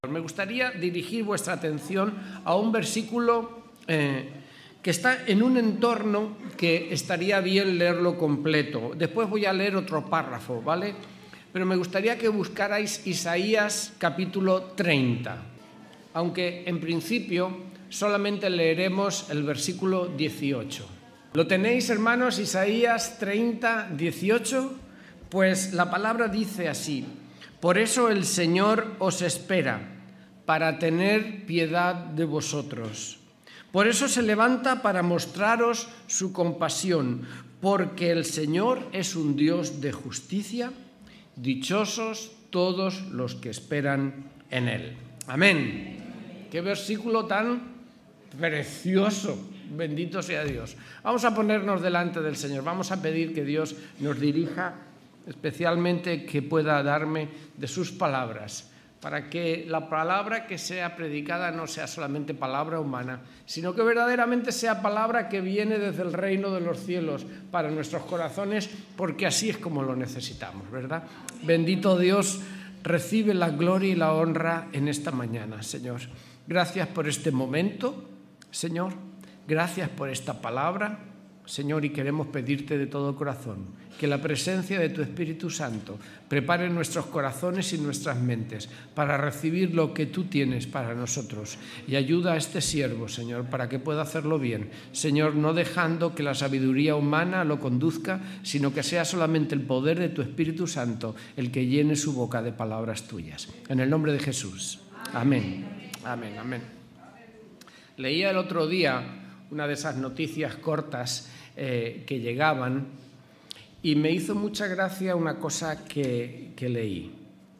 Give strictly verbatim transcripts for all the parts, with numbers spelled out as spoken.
Me gustaría dirigir vuestra atención a un versículo eh, que está en un entorno que estaría bien leerlo completo. Después voy a leer otro párrafo, ¿vale? Pero me gustaría que buscarais Isaías capítulo treinta, aunque en principio solamente leeremos el versículo dieciocho. ¿Lo tenéis, hermanos? Isaías treinta, dieciocho. Pues la palabra dice así: por eso el Señor os espera, para tener piedad de vosotros. Por eso se levanta para mostraros su compasión, porque el Señor es un Dios de justicia. Dichosos todos los que esperan en Él. Amén. Qué versículo tan precioso. Bendito sea Dios. Vamos a ponernos delante del Señor. Vamos a pedir que Dios nos dirija, especialmente que pueda darme de sus palabras, para que la palabra que sea predicada no sea solamente palabra humana, sino que verdaderamente sea palabra que viene desde el reino de los cielos para nuestros corazones, porque así es como lo necesitamos, ¿verdad? Bendito Dios, recibe la gloria y la honra en esta mañana, Señor. Gracias por este momento, Señor. Gracias por esta palabra, Señor, y queremos pedirte de todo corazón que la presencia de tu Espíritu Santo prepare nuestros corazones y nuestras mentes para recibir lo que tú tienes para nosotros, y ayuda a este siervo, Señor, para que pueda hacerlo bien, Señor, no dejando que la sabiduría humana lo conduzca, sino que sea solamente el poder de tu Espíritu Santo el que llene su boca de palabras tuyas. En el nombre de Jesús. Amén. Amén, amén. Leía el otro día una de esas noticias cortas eh, que llegaban, y me hizo mucha gracia una cosa que, que leí.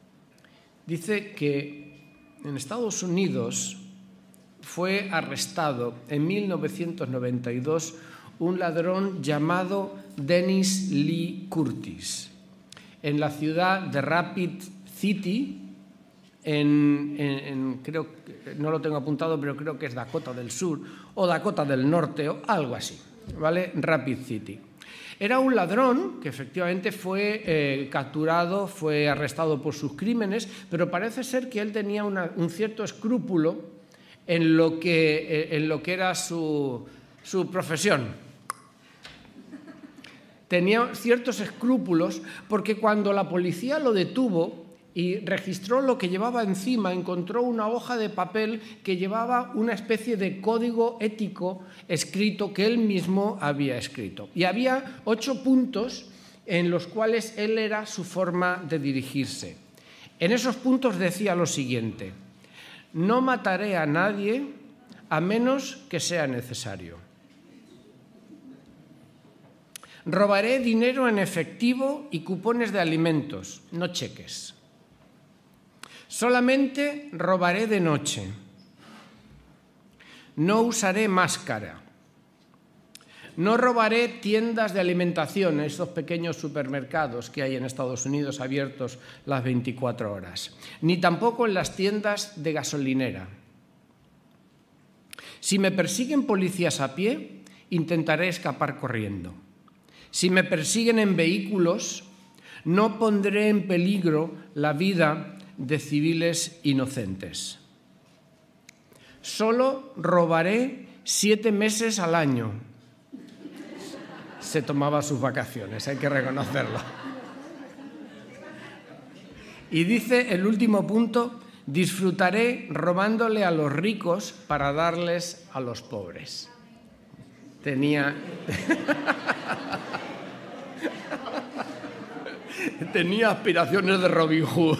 Dice que en Estados Unidos fue arrestado en mil novecientos noventa y dos un ladrón llamado Dennis Lee Curtis en la ciudad de Rapid City, En, en, en, creo, no lo tengo apuntado, pero creo que es Dakota del Sur o Dakota del Norte o algo así, ¿vale? Rapid City. Era un ladrón que efectivamente fue eh, capturado, fue arrestado por sus crímenes, pero parece ser que él tenía una, un cierto escrúpulo en lo que, en lo que era su, su profesión. Tenía ciertos escrúpulos porque cuando la policía lo detuvo y registró lo que llevaba encima, encontró una hoja de papel que llevaba una especie de código ético escrito que él mismo había escrito. Y había ocho puntos en los cuales él era su forma de dirigirse. En esos puntos decía lo siguiente: no mataré a nadie a menos que sea necesario. Robaré dinero en efectivo y cupones de alimentos, no cheques. Solamente robaré de noche. No usaré máscara. No robaré tiendas de alimentación, esos pequeños supermercados que hay en Estados Unidos abiertos las veinticuatro horas. Ni tampoco en las tiendas de gasolinera. Si me persiguen policías a pie, intentaré escapar corriendo. Si me persiguen en vehículos, no pondré en peligro la vida de civiles inocentes. Solo robaré siete meses al año. Se tomaba sus vacaciones, hay que reconocerlo. Y dice el último punto: disfrutaré robándole a los ricos para darles a los pobres. Tenía... Tenía aspiraciones de Robin Hood.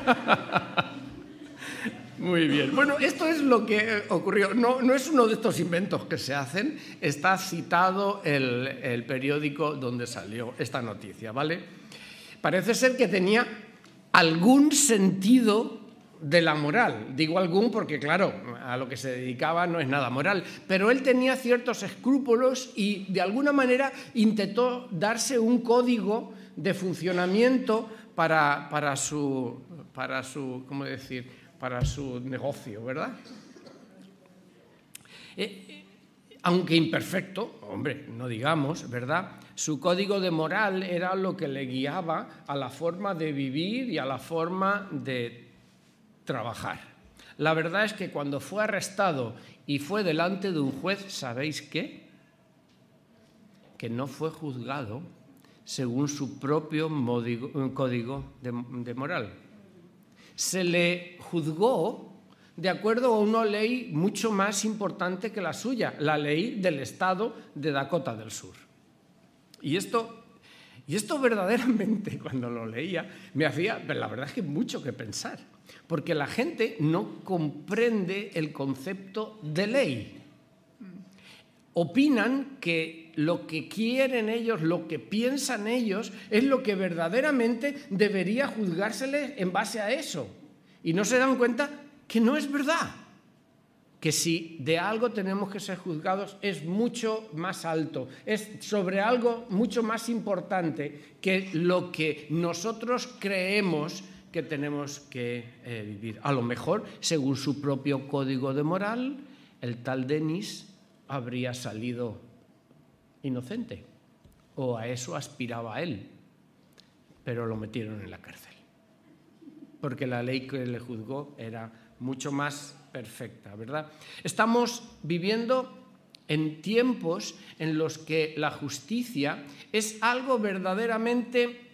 Muy bien. Bueno, esto es lo que ocurrió. No, no es uno de estos inventos que se hacen. Está citado el, el periódico donde salió esta noticia, ¿vale? Parece ser que tenía algún sentido de la moral. Digo algún porque, claro, a lo que se dedicaba no es nada moral. Pero él tenía ciertos escrúpulos y, de alguna manera, intentó darse un código de funcionamiento para, para, su, para, su, ¿cómo decir? para su negocio, ¿verdad? Eh, aunque imperfecto, hombre, no digamos, ¿verdad? Su código de moral era lo que le guiaba a la forma de vivir y a la forma de trabajar. La verdad es que cuando fue arrestado y fue delante de un juez, ¿sabéis qué? Que no fue juzgado según su propio modigo, código de, de moral. Se le juzgó de acuerdo a una ley mucho más importante que la suya, la ley del estado de Dakota del Sur. Y esto, y esto verdaderamente, cuando lo leía, me hacía, la verdad es que mucho que pensar, porque la gente no comprende el concepto de ley. Opinan que lo que quieren ellos, lo que piensan ellos, es lo que verdaderamente debería juzgárseles en base a eso. Y no se dan cuenta que no es verdad. Que si de algo tenemos que ser juzgados es mucho más alto, es sobre algo mucho más importante que lo que nosotros creemos que tenemos que eh, vivir. A lo mejor, según su propio código de moral, el tal Denis habría salido inocente, o a eso aspiraba él, pero lo metieron en la cárcel, porque la ley que le juzgó era mucho más perfecta, ¿verdad? Estamos viviendo en tiempos en los que la justicia es algo verdaderamente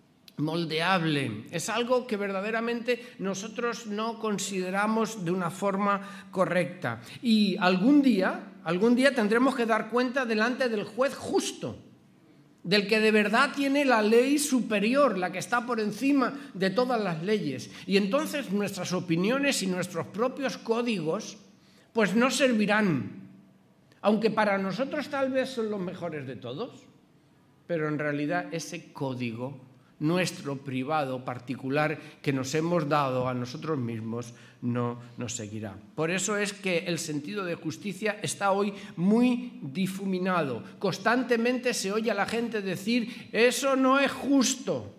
moldeable, es algo que verdaderamente nosotros no consideramos de una forma correcta. Y algún día, algún día tendremos que dar cuenta delante del juez justo, del que de verdad tiene la ley superior, la que está por encima de todas las leyes. Y entonces nuestras opiniones y nuestros propios códigos pues no servirán, aunque para nosotros tal vez son los mejores de todos, pero en realidad ese código nuestro privado, particular, que nos hemos dado a nosotros mismos, no nos seguirá. Por eso es que el sentido de justicia está hoy muy difuminado. Constantemente se oye a la gente decir, eso no es justo,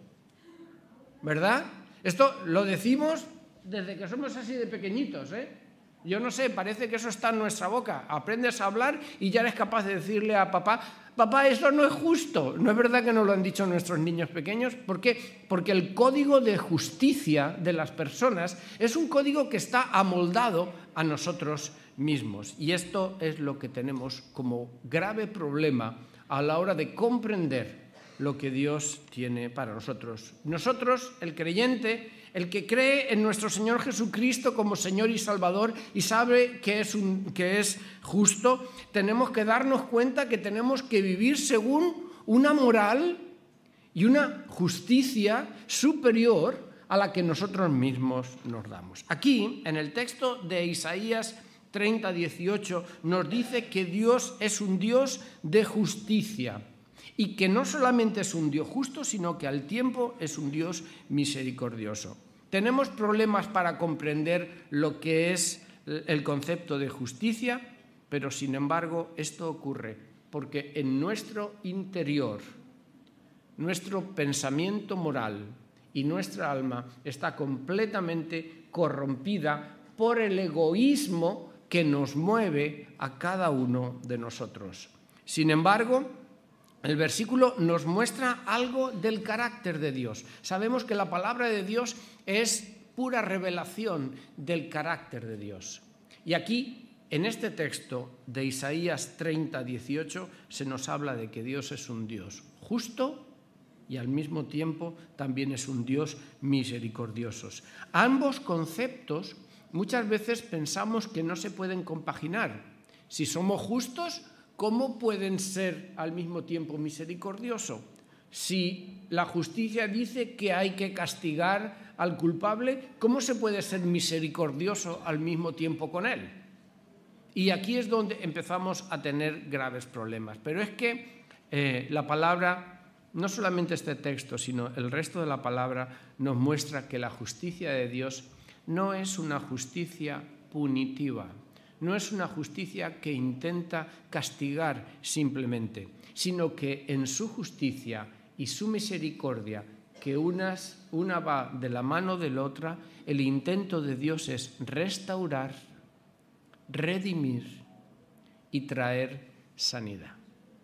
¿verdad? Esto lo decimos desde que somos así de pequeñitos, ¿eh? Yo no sé, parece que eso está en nuestra boca. Aprendes a hablar y ya eres capaz de decirle a papá, papá, eso no es justo. ¿No es verdad que nos lo han dicho nuestros niños pequeños? ¿Por qué? Porque el código de justicia de las personas es un código que está amoldado a nosotros mismos. Y esto es lo que tenemos como grave problema a la hora de comprender lo que Dios tiene para nosotros. Nosotros, el creyente, el que cree en nuestro Señor Jesucristo como Señor y Salvador y sabe que es, un, que es justo, tenemos que darnos cuenta que tenemos que vivir según una moral y una justicia superior a la que nosotros mismos nos damos. Aquí, en el texto de Isaías treinta, dieciocho, nos dice que Dios es un Dios de justicia y que no solamente es un Dios justo, sino que al tiempo es un Dios misericordioso. Tenemos problemas para comprender lo que es el concepto de justicia, pero sin embargo esto ocurre porque en nuestro interior, nuestro pensamiento moral y nuestra alma está completamente corrompida por el egoísmo que nos mueve a cada uno de nosotros. Sin embargo, el versículo nos muestra algo del carácter de Dios. Sabemos que la palabra de Dios es pura revelación del carácter de Dios. Y aquí, en este texto de Isaías treinta, dieciocho, se nos habla de que Dios es un Dios justo y al mismo tiempo también es un Dios misericordioso. Ambos conceptos muchas veces pensamos que no se pueden compaginar. Si somos justos, ¿cómo pueden ser al mismo tiempo misericordiosos? Si la justicia dice que hay que castigar al culpable, ¿cómo se puede ser misericordioso al mismo tiempo con él? Y aquí es donde empezamos a tener graves problemas. Pero es que eh, la palabra, no solamente este texto, sino el resto de la palabra, nos muestra que la justicia de Dios no es una justicia punitiva. No es una justicia que intenta castigar simplemente, sino que en su justicia y su misericordia, que unas, una va de la mano de la otra, el intento de Dios es restaurar, redimir y traer sanidad.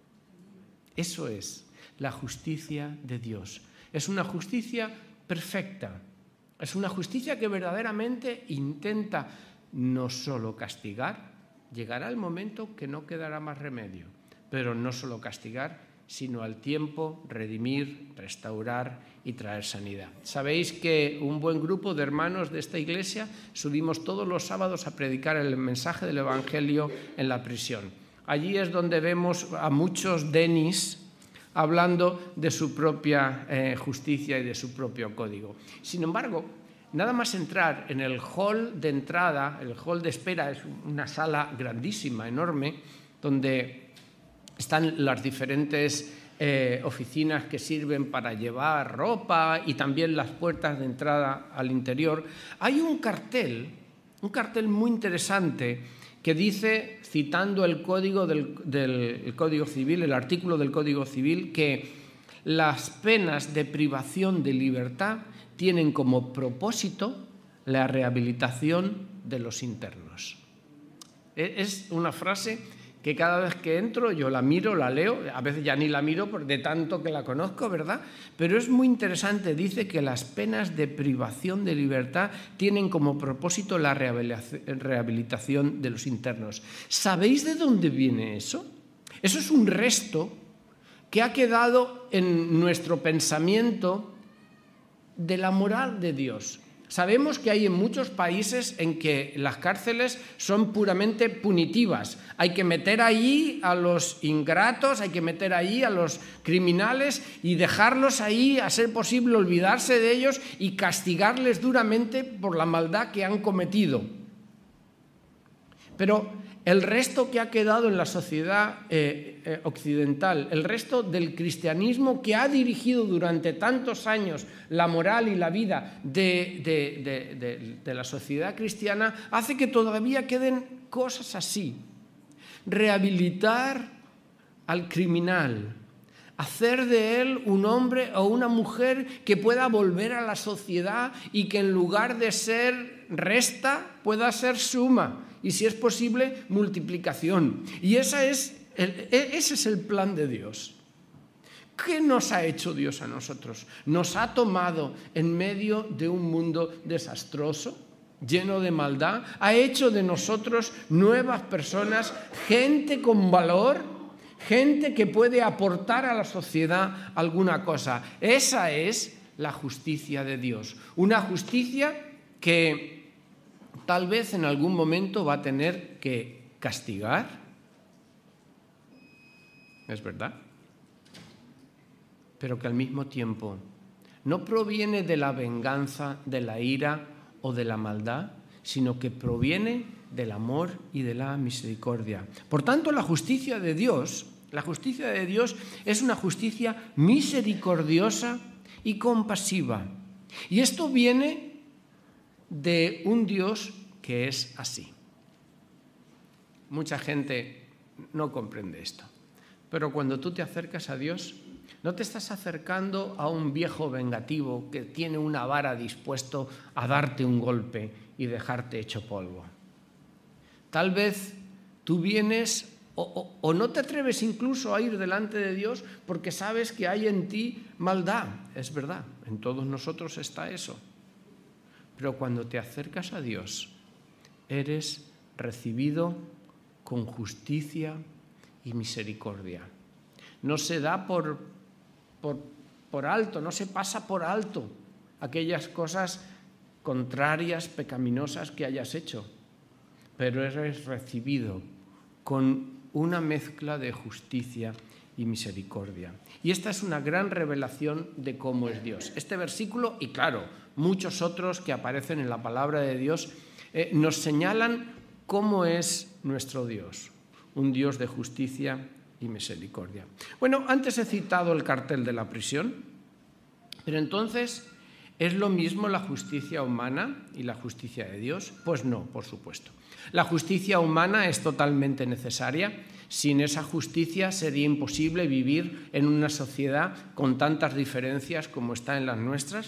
Eso es la justicia de Dios. Es una justicia perfecta, Es una justicia que verdaderamente intenta no solo castigar, llegará el momento que no quedará más remedio, pero no solo castigar, sino al tiempo redimir, restaurar y traer sanidad. Sabéis que un buen grupo de hermanos de esta iglesia subimos todos los sábados a predicar el mensaje del Evangelio en la prisión. Allí es donde vemos a muchos Denis hablando de su propia eh, justicia y de su propio código. Sin embargo, nada más entrar en el hall de entrada, el hall de espera es una sala grandísima, enorme, donde están las diferentes eh, oficinas que sirven para llevar ropa y también las puertas de entrada al interior. Hay un cartel, un cartel muy interesante que dice, citando el código del, del el Código Civil, el artículo del Código Civil, que las penas de privación de libertad tienen como propósito la rehabilitación de los internos. Es una frase que cada vez que entro yo la miro, la leo, a veces ya ni la miro de tanto que la conozco, ¿verdad? Pero es muy interesante, dice que las penas de privación de libertad tienen como propósito la rehabilitación de los internos. ¿Sabéis de dónde viene eso? Eso es un resto que ha quedado en nuestro pensamiento de la moral de Dios. Sabemos que hay en muchos países en que las cárceles son puramente punitivas. Hay que meter allí a los ingratos, hay que meter allí a los criminales y dejarlos ahí, a ser posible olvidarse de ellos y castigarles duramente por la maldad que han cometido. Pero el resto que ha quedado en la sociedad eh, eh, occidental, el resto del cristianismo que ha dirigido durante tantos años la moral y la vida de, de, de, de, de la sociedad cristiana, hace que todavía queden cosas así. Rehabilitar al criminal, hacer de él un hombre o una mujer que pueda volver a la sociedad y que en lugar de ser resta pueda ser suma. Y si es posible, multiplicación. Y esa es el, ese es el plan de Dios. ¿Qué nos ha hecho Dios a nosotros? Nos ha tomado en medio de un mundo desastroso, lleno de maldad, ha hecho de nosotros nuevas personas, gente con valor, gente que puede aportar a la sociedad alguna cosa. Esa es la justicia de Dios. Una justicia que tal vez en algún momento va a tener que castigar. Es verdad. Pero que al mismo tiempo no proviene de la venganza, de la ira o de la maldad, sino que proviene del amor y de la misericordia. Por tanto, la justicia de Dios, la justicia de Dios es una justicia misericordiosa y compasiva. Y esto viene de un Dios que es así. Mucha gente no comprende esto, pero cuando tú te acercas a Dios, no te estás acercando a un viejo vengativo que tiene una vara dispuesto a darte un golpe y dejarte hecho polvo. Tal vez tú vienes o, o, o no te atreves incluso a ir delante de Dios porque sabes que hay en ti maldad. Es verdad, en todos nosotros está eso. Pero cuando te acercas a Dios, eres recibido con justicia y misericordia. No se da por, por, por alto, no se pasa por alto aquellas cosas contrarias, pecaminosas que hayas hecho, pero eres recibido con una mezcla de justicia y misericordia. Y esta es una gran revelación de cómo es Dios. Este versículo, y claro, muchos otros que aparecen en la palabra de Dios, eh, nos señalan cómo es nuestro Dios, un Dios de justicia y misericordia. Bueno, antes he citado el cartel de la prisión, pero entonces, ¿es lo mismo la justicia humana y la justicia de Dios? Pues no, por supuesto. La justicia humana es totalmente necesaria. Sin esa justicia sería imposible vivir en una sociedad con tantas diferencias como está en las nuestras.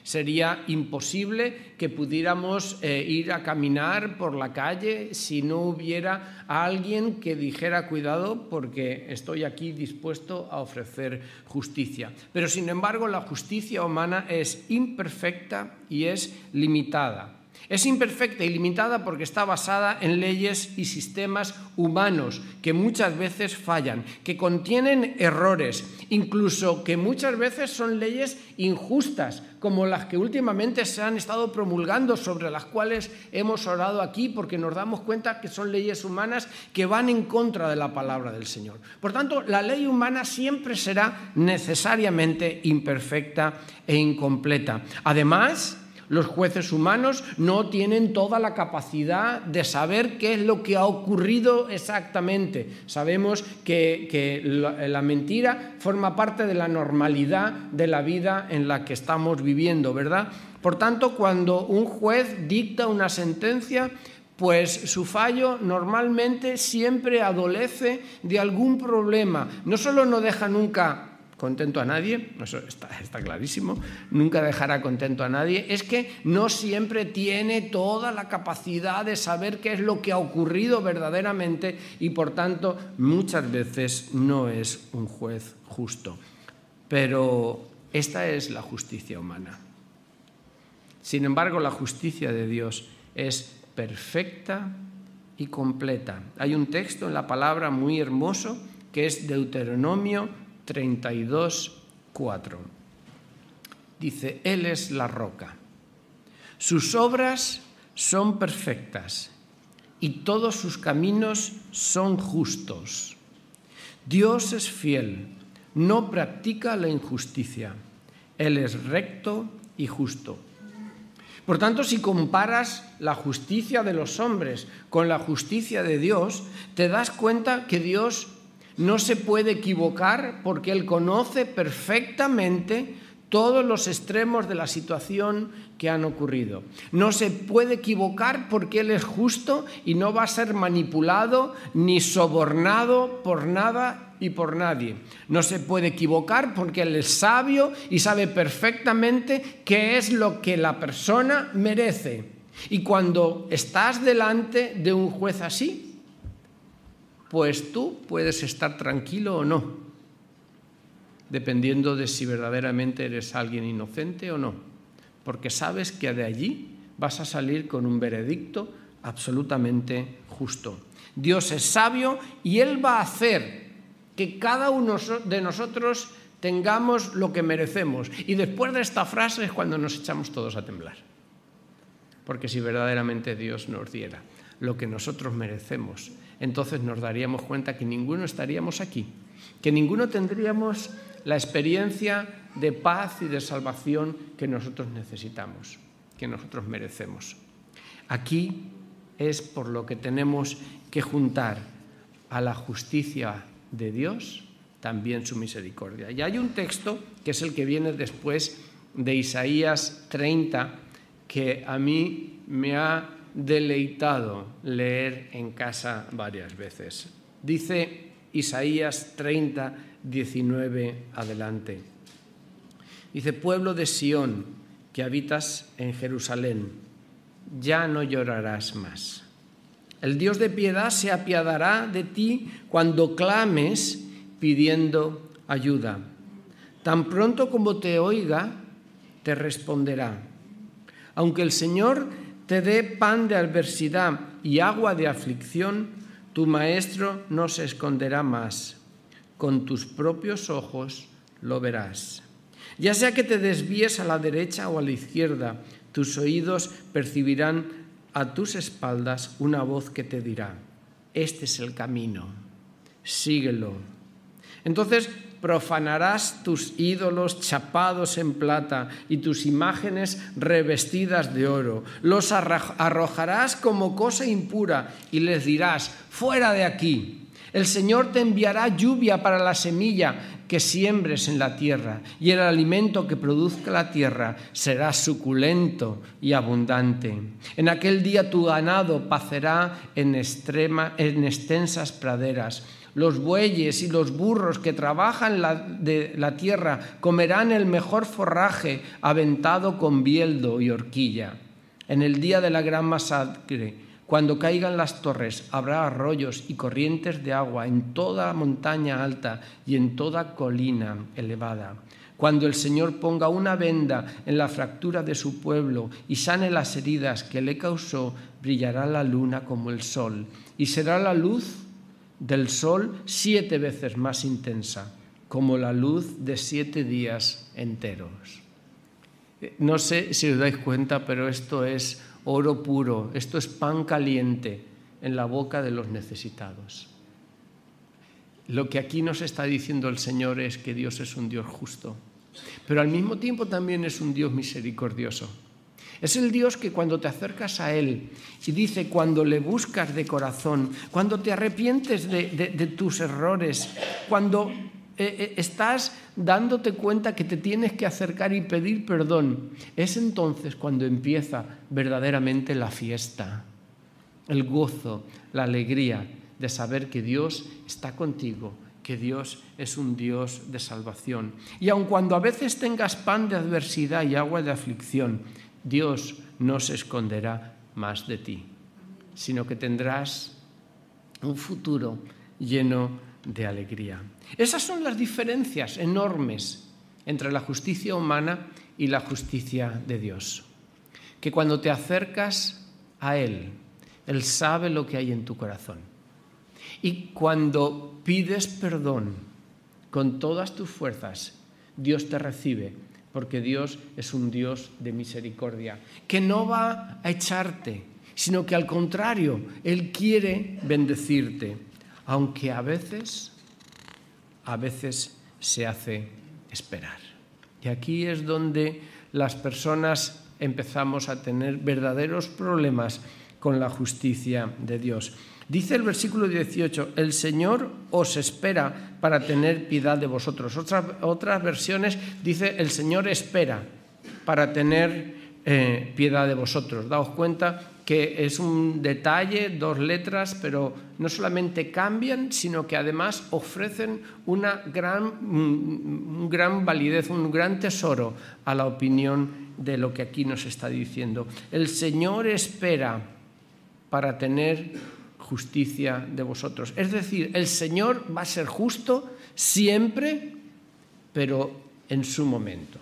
Sería imposible que pudiéramos eh, ir a caminar por la calle si no hubiera alguien que dijera cuidado porque estoy aquí dispuesto a ofrecer justicia. Pero sin embargo la justicia humana es imperfecta y es limitada. Es imperfecta y limitada porque está basada en leyes y sistemas humanos que muchas veces fallan, que contienen errores, incluso que muchas veces son leyes injustas, como las que últimamente se han estado promulgando, sobre las cuales hemos orado aquí, porque nos damos cuenta que son leyes humanas que van en contra de la palabra del Señor. Por tanto, la ley humana siempre será necesariamente imperfecta e incompleta. Además, los jueces humanos no tienen toda la capacidad de saber qué es lo que ha ocurrido exactamente. Sabemos que, que la, la mentira forma parte de la normalidad de la vida en la que estamos viviendo, ¿verdad? Por tanto, cuando un juez dicta una sentencia, pues su fallo normalmente siempre adolece de algún problema. No solo no deja nunca contento a nadie, eso está, está clarísimo, nunca dejará contento a nadie, es que no siempre tiene toda la capacidad de saber qué es lo que ha ocurrido verdaderamente y por tanto muchas veces no es un juez justo. Pero esta es la justicia humana. Sin embargo, la justicia de Dios es perfecta y completa. Hay un texto en la palabra muy hermoso que es Deuteronomio treinta y dos, cuatro. Dice, Él es la roca. Sus obras son perfectas y todos sus caminos son justos. Dios es fiel, no practica la injusticia. Él es recto y justo. Por tanto, si comparas la justicia de los hombres con la justicia de Dios, te das cuenta que Dios no se puede equivocar porque Él conoce perfectamente todos los extremos de la situación que han ocurrido. No se puede equivocar porque Él es justo y no va a ser manipulado ni sobornado por nada y por nadie. No se puede equivocar porque Él es sabio y sabe perfectamente qué es lo que la persona merece. Y cuando estás delante de un juez así, pues tú puedes estar tranquilo o no, dependiendo de si verdaderamente eres alguien inocente o no, porque sabes que de allí vas a salir con un veredicto absolutamente justo. Dios es sabio y Él va a hacer que cada uno de nosotros tengamos lo que merecemos. Y después de esta frase es cuando nos echamos todos a temblar, porque si verdaderamente Dios nos diera lo que nosotros merecemos, entonces nos daríamos cuenta que ninguno estaríamos aquí, que ninguno tendríamos la experiencia de paz y de salvación que nosotros necesitamos, que nosotros merecemos. Aquí es por lo que tenemos que juntar a la justicia de Dios también su misericordia. Y hay un texto que es el que viene después de Isaías treinta, que a mí me ha deleitado leer en casa varias veces. Dice Isaías treinta, diecinueve adelante. Dice, pueblo de Sión, que habitas en Jerusalén, ya no llorarás más. El Dios de piedad se apiadará de ti cuando clames pidiendo ayuda. Tan pronto como te oiga, te responderá. Aunque el Señor te dé pan de adversidad y agua de aflicción, tu maestro no se esconderá más. Con tus propios ojos lo verás. Ya sea que te desvíes a la derecha o a la izquierda, tus oídos percibirán a tus espaldas una voz que te dirá, este es el camino, síguelo. Entonces profanarás tus ídolos chapados en plata y tus imágenes revestidas de oro. Los arrojarás como cosa impura y les dirás, fuera de aquí. El Señor te enviará lluvia para la semilla que siembres en la tierra, y el alimento que produzca la tierra será suculento y abundante. En aquel día tu ganado pacerá en, extrema, en extensas praderas. Los bueyes y los burros que trabajan la, de la tierra comerán el mejor forraje aventado con bieldo y horquilla. En el día de la gran masacre, cuando caigan las torres, habrá arroyos y corrientes de agua en toda montaña alta y en toda colina elevada. Cuando el Señor ponga una venda en la fractura de su pueblo y sane las heridas que le causó, brillará la luna como el sol, y será la luz del sol siete veces más intensa, como la luz de siete días enteros. No sé si os dais cuenta, pero esto es oro puro, esto es pan caliente en la boca de los necesitados. Lo que aquí nos está diciendo el Señor es que Dios es un Dios justo, pero al mismo tiempo también es un Dios misericordioso. Es el Dios que cuando te acercas a Él, y dice cuando le buscas de corazón, cuando te arrepientes de, de, de tus errores, cuando eh, eh, estás dándote cuenta que te tienes que acercar y pedir perdón, es entonces cuando empieza verdaderamente la fiesta, el gozo, la alegría de saber que Dios está contigo, que Dios es un Dios de salvación. Y aun cuando a veces tengas pan de adversidad y agua de aflicción, Dios no se esconderá más de ti, sino que tendrás un futuro lleno de alegría. Esas son las diferencias enormes entre la justicia humana y la justicia de Dios. Que cuando te acercas a Él, Él sabe lo que hay en tu corazón. Y cuando pides perdón con todas tus fuerzas, Dios te recibe, porque Dios es un Dios de misericordia, que no va a echarte, sino que al contrario, Él quiere bendecirte, aunque a veces, a veces se hace esperar. Y aquí es donde las personas empezamos a tener verdaderos problemas con la justicia de Dios. Dice el versículo dieciocho, el Señor os espera para tener piedad de vosotros. Otras, otras versiones dice, el Señor espera para tener eh, piedad de vosotros. Daos cuenta que es un detalle, dos letras, pero no solamente cambian, sino que además ofrecen una gran, un gran validez, un gran tesoro a la opinión de lo que aquí nos está diciendo. El Señor espera para tener justicia de vosotros. Es decir, el Señor va a ser justo siempre, pero en su momento.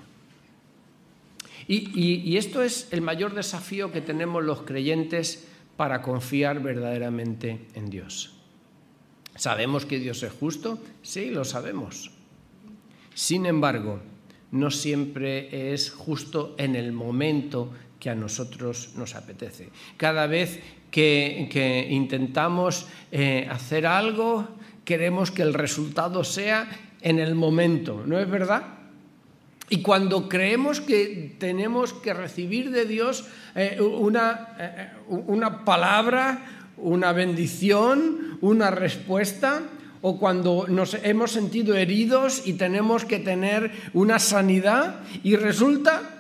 Y, y, y esto es el mayor desafío que tenemos los creyentes para confiar verdaderamente en Dios. ¿Sabemos que Dios es justo? Sí, lo sabemos. Sin embargo, no siempre es justo en el momento que a nosotros nos apetece. Cada vez que, que intentamos eh, hacer algo, queremos que el resultado sea en el momento, ¿no es verdad? Y cuando creemos que tenemos que recibir de Dios eh, una, eh, una palabra, una bendición, una respuesta, o cuando nos hemos sentido heridos y tenemos que tener una sanidad, y resulta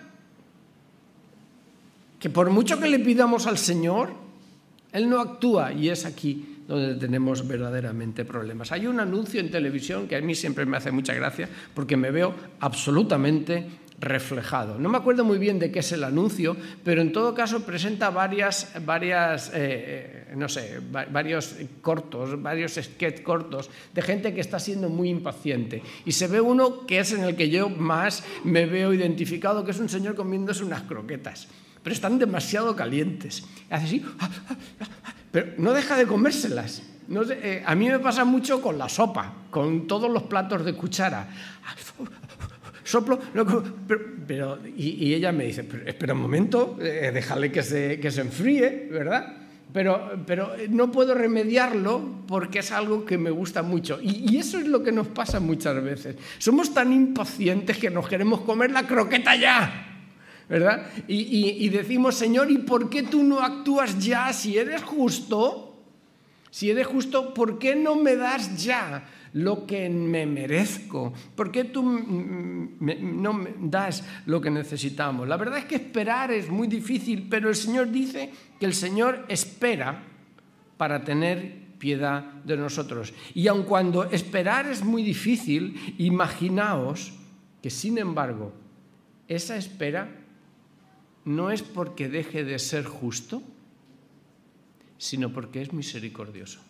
que por mucho que le pidamos al Señor, Él no actúa, y es aquí donde tenemos verdaderamente problemas. Hay un anuncio en televisión que a mí siempre me hace mucha gracia porque me veo absolutamente reflejado. No me acuerdo muy bien de qué es el anuncio, pero en todo caso presenta varias, varias eh, no sé, varios cortos, varios sketches cortos de gente que está siendo muy impaciente. Y se ve uno que es en el que yo más me veo identificado, que es un señor comiéndose unas croquetas, pero están demasiado calientes. Hace así, pero no deja de comérselas. No sé, eh, a mí me pasa mucho con la sopa, con todos los platos de cuchara. Soplo, no, pero, pero y, y ella me dice, pero, espera un momento, eh, déjale que se, que se enfríe, ¿verdad? Pero, pero no puedo remediarlo porque es algo que me gusta mucho. Y, y eso es lo que nos pasa muchas veces. Somos tan impacientes que nos queremos comer la croqueta ya, ¿verdad? Y, y, y decimos, Señor, ¿y por qué tú no actúas ya? Si eres justo, si eres justo, ¿por qué no me das ya lo que me merezco? ¿Por qué tú me, no me das lo que necesitamos? La verdad es que esperar es muy difícil, pero el Señor dice que el Señor espera para tener piedad de nosotros. Y aun cuando esperar es muy difícil, imaginaos que, sin embargo, esa espera no es porque deje de ser justo, sino porque es misericordioso.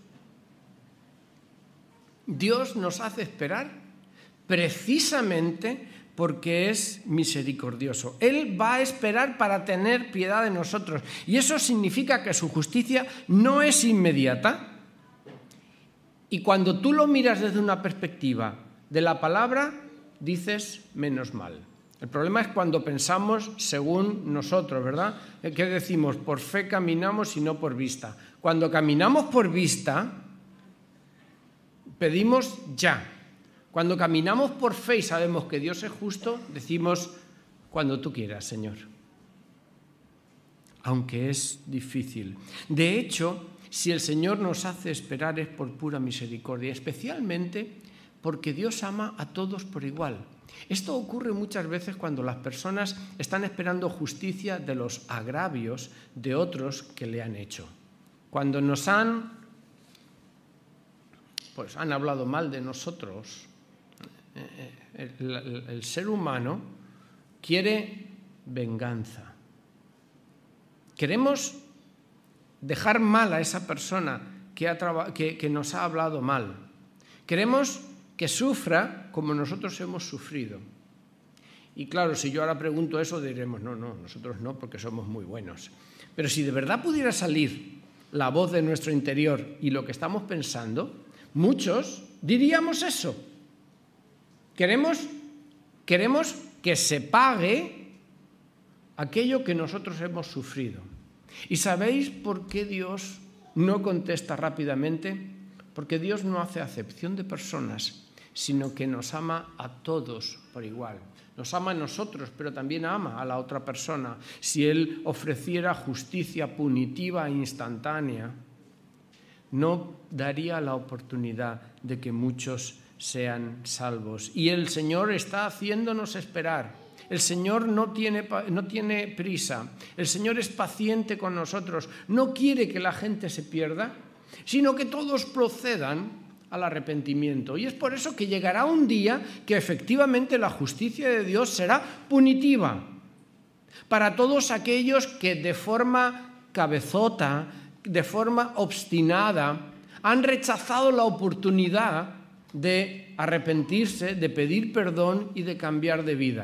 Dios nos hace esperar precisamente porque es misericordioso. Él va a esperar para tener piedad de nosotros. Y eso significa que su justicia no es inmediata. Y cuando tú lo miras desde una perspectiva de la palabra, dices menos mal. El problema es cuando pensamos según nosotros, ¿verdad? ¿Qué decimos? Por fe caminamos y no por vista. Cuando caminamos por vista, pedimos ya. Cuando caminamos por fe y sabemos que Dios es justo, decimos cuando tú quieras, Señor. Aunque es difícil. De hecho, si el Señor nos hace esperar es por pura misericordia, especialmente porque Dios ama a todos por igual. Esto ocurre muchas veces cuando las personas están esperando justicia de los agravios de otros que le han hecho. Cuando nos han, pues, han hablado mal de nosotros, el, el, el ser humano quiere venganza. Queremos dejar mal a esa persona que, ha que, que nos ha hablado mal. Queremos que sufra como nosotros hemos sufrido. Y claro, si yo ahora pregunto eso, diremos, no, no, nosotros no, porque somos muy buenos. Pero si de verdad pudiera salir la voz de nuestro interior y lo que estamos pensando, muchos diríamos eso. Queremos, queremos que se pague aquello que nosotros hemos sufrido. ¿Y sabéis por qué Dios no contesta rápidamente? Porque Dios no hace acepción de personas, sino que nos ama a todos por igual. Nos ama a nosotros, pero también ama a la otra persona. Si Él ofreciera justicia punitiva e instantánea, no daría la oportunidad de que muchos sean salvos. Y el Señor está haciéndonos esperar. El Señor no tiene, no tiene prisa. El Señor es paciente con nosotros. No quiere que la gente se pierda, sino que todos procedan al arrepentimiento. Y es por eso que llegará un día que efectivamente la justicia de Dios será punitiva para todos aquellos que de forma cabezota, de forma obstinada, han rechazado la oportunidad de arrepentirse, de pedir perdón y de cambiar de vida.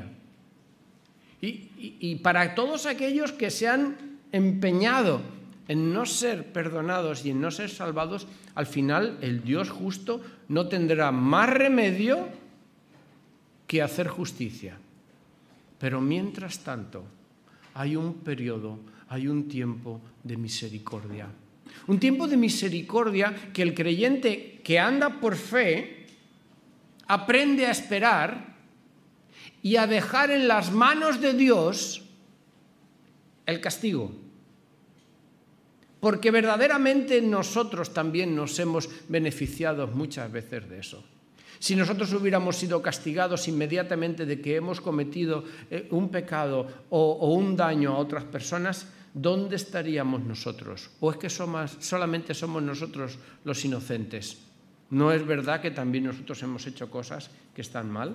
Y, y, y para todos aquellos que se han empeñado en no ser perdonados y en no ser salvados, al final el Dios justo no tendrá más remedio que hacer justicia. Pero mientras tanto, hay un periodo, hay un tiempo de misericordia. Un tiempo de misericordia que el creyente que anda por fe aprende a esperar y a dejar en las manos de Dios el castigo. Porque verdaderamente nosotros también nos hemos beneficiado muchas veces de eso. Si nosotros hubiéramos sido castigados inmediatamente de que hemos cometido un pecado o, o un daño a otras personas, ¿dónde estaríamos nosotros? ¿O es que somos, solamente somos nosotros los inocentes? ¿No es verdad que también nosotros hemos hecho cosas que están mal?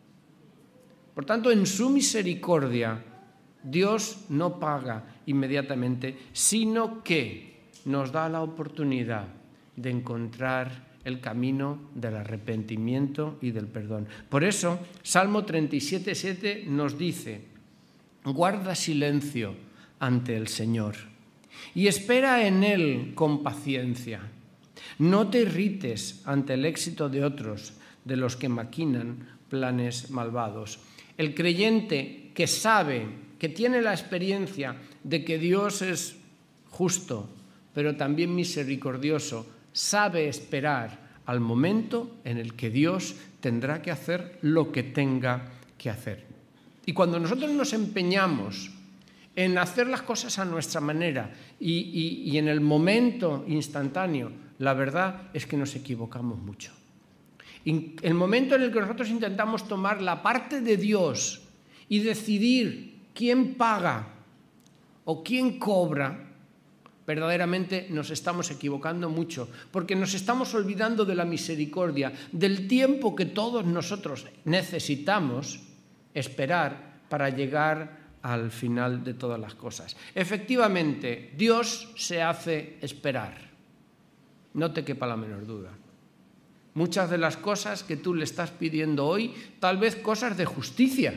Por tanto, en su misericordia, Dios no paga inmediatamente, sino que nos da la oportunidad de encontrar el camino del arrepentimiento y del perdón. Por eso, Salmo treinta y siete, siete nos dice: guarda silencio ante el Señor y espera en Él con paciencia. No te irrites ante el éxito de otros, de los que maquinan planes malvados. El creyente que sabe, que tiene la experiencia de que Dios es justo, pero también misericordioso, sabe esperar al momento en el que Dios tendrá que hacer lo que tenga que hacer. Y cuando nosotros nos empeñamos en hacer las cosas a nuestra manera y, y, y en el momento instantáneo, la verdad es que nos equivocamos mucho. Y el momento en el que nosotros intentamos tomar la parte de Dios y decidir quién paga o quién cobra, verdaderamente nos estamos equivocando mucho, porque nos estamos olvidando de la misericordia, del tiempo que todos nosotros necesitamos esperar para llegar al final de todas las cosas. Efectivamente, Dios se hace esperar. No te quepa la menor duda. Muchas de las cosas que tú le estás pidiendo hoy, tal vez cosas de justicia,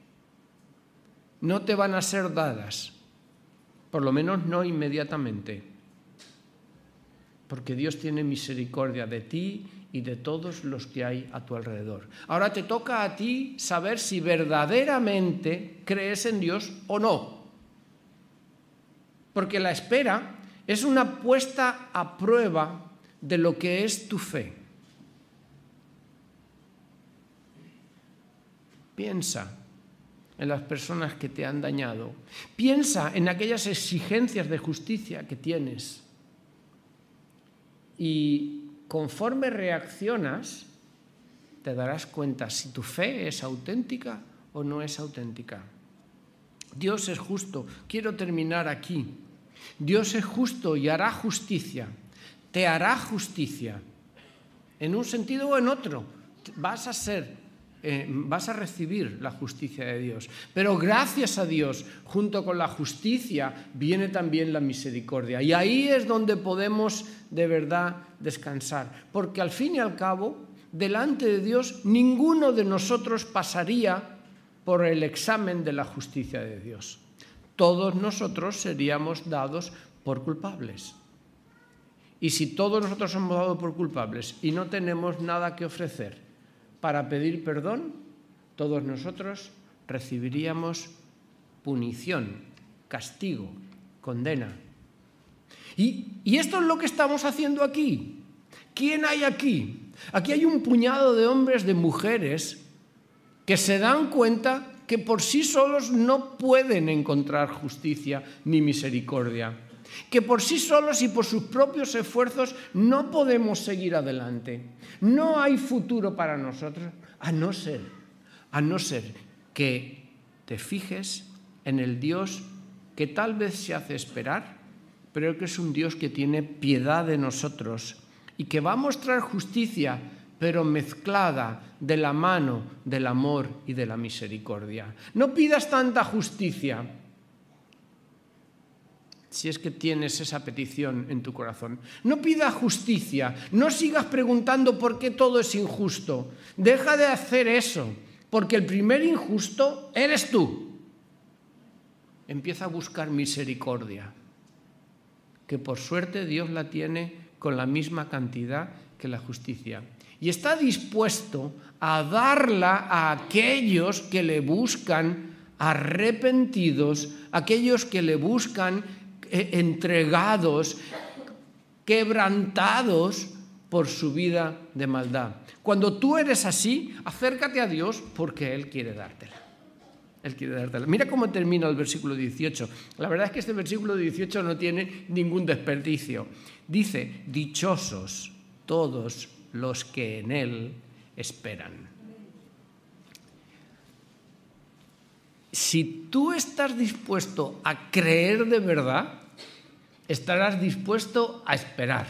no te van a ser dadas, por lo menos no inmediatamente, porque Dios tiene misericordia de ti y de todos los que hay a tu alrededor. Ahora te toca a ti saber si verdaderamente crees en Dios o no, porque la espera es una puesta a prueba de lo que es tu fe. Piensa en las personas que te han dañado. Piensa en aquellas exigencias de justicia que tienes. Y conforme reaccionas, te darás cuenta si tu fe es auténtica o no es auténtica. Dios es justo. Quiero terminar aquí. Dios es justo y hará justicia. Te hará justicia. En un sentido o en otro. Vas a ser Eh, vas a recibir la justicia de Dios. Pero gracias a Dios, junto con la justicia, viene también la misericordia. Y ahí es donde podemos de verdad descansar. Porque al fin y al cabo, delante de Dios, ninguno de nosotros pasaría por el examen de la justicia de Dios. Todos nosotros seríamos dados por culpables. Y si todos nosotros somos dados por culpables y no tenemos nada que ofrecer para pedir perdón, todos nosotros recibiríamos punición, castigo, condena. Y, y esto es lo que estamos haciendo aquí. ¿Quién hay aquí? Aquí hay un puñado de hombres, de mujeres, que se dan cuenta que por sí solos no pueden encontrar justicia ni misericordia, que por sí solos y por sus propios esfuerzos no podemos seguir adelante. No hay futuro para nosotros, a no ser, a no ser que te fijes en el Dios que tal vez se hace esperar, pero que es un Dios que tiene piedad de nosotros y que va a mostrar justicia, pero mezclada de la mano del amor y de la misericordia. No pidas tanta justicia, si es que tienes esa petición en tu corazón. No pidas justicia, no sigas preguntando por qué todo es injusto. Deja de hacer eso, porque el primer injusto eres tú. Empieza a buscar misericordia, que por suerte Dios la tiene con la misma cantidad que la justicia. Y está dispuesto a darla a aquellos que le buscan arrepentidos, aquellos que le buscan entregados, quebrantados por su vida de maldad. Cuando tú eres así, acércate a Dios porque Él quiere dártela. Él quiere dártela. Mira cómo termina el versículo dieciocho. La verdad es que este versículo dieciocho no tiene ningún desperdicio. Dice, dichosos todos los que en Él esperan. Si tú estás dispuesto a creer de verdad, estarás dispuesto a esperar.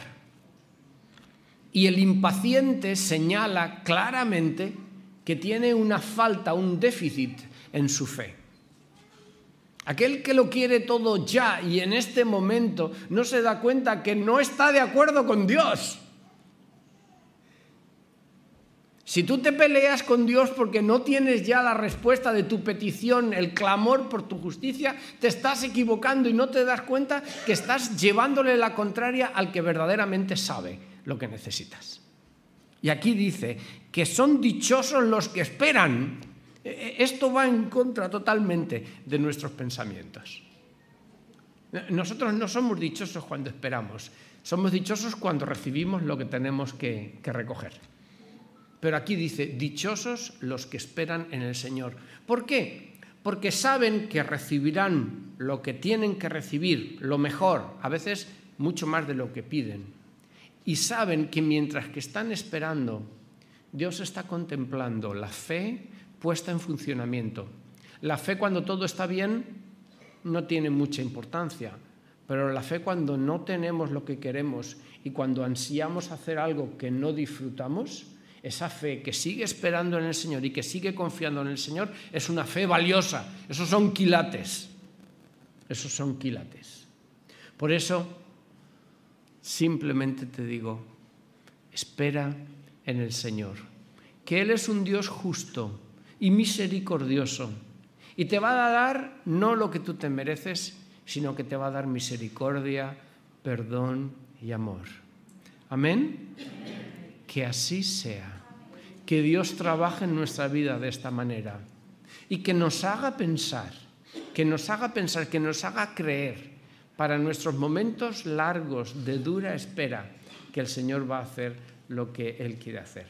Y el impaciente señala claramente que tiene una falta, un déficit en su fe. Aquel que lo quiere todo ya y en este momento no se da cuenta que no está de acuerdo con Dios. Si tú te peleas con Dios porque no tienes ya la respuesta de tu petición, el clamor por tu justicia, te estás equivocando y no te das cuenta que estás llevándole la contraria al que verdaderamente sabe lo que necesitas. Y aquí dice que son dichosos los que esperan. Esto va en contra totalmente de nuestros pensamientos. Nosotros no somos dichosos cuando esperamos, somos dichosos cuando recibimos lo que tenemos que, que recoger. Pero aquí dice, dichosos los que esperan en el Señor. ¿Por qué? Porque saben que recibirán lo que tienen que recibir, lo mejor, a veces mucho más de lo que piden. Y saben que mientras que están esperando, Dios está contemplando la fe puesta en funcionamiento. La fe cuando todo está bien no tiene mucha importancia, Pero la fe, cuando no tenemos lo que queremos y cuando ansiamos hacer algo que no disfrutamos, esa fe que sigue esperando en el Señor y que sigue confiando en el Señor es una fe valiosa. Esos son quilates. Esos son quilates. Por eso, simplemente te digo, espera en el Señor, que Él es un Dios justo y misericordioso, y te va a dar no lo que tú te mereces, sino que te va a dar misericordia, perdón y amor. Amén. Que así sea. Que Dios trabaje en nuestra vida de esta manera y que nos haga pensar, que nos haga pensar, que nos haga creer para nuestros momentos largos de dura espera que el Señor va a hacer lo que Él quiere hacer.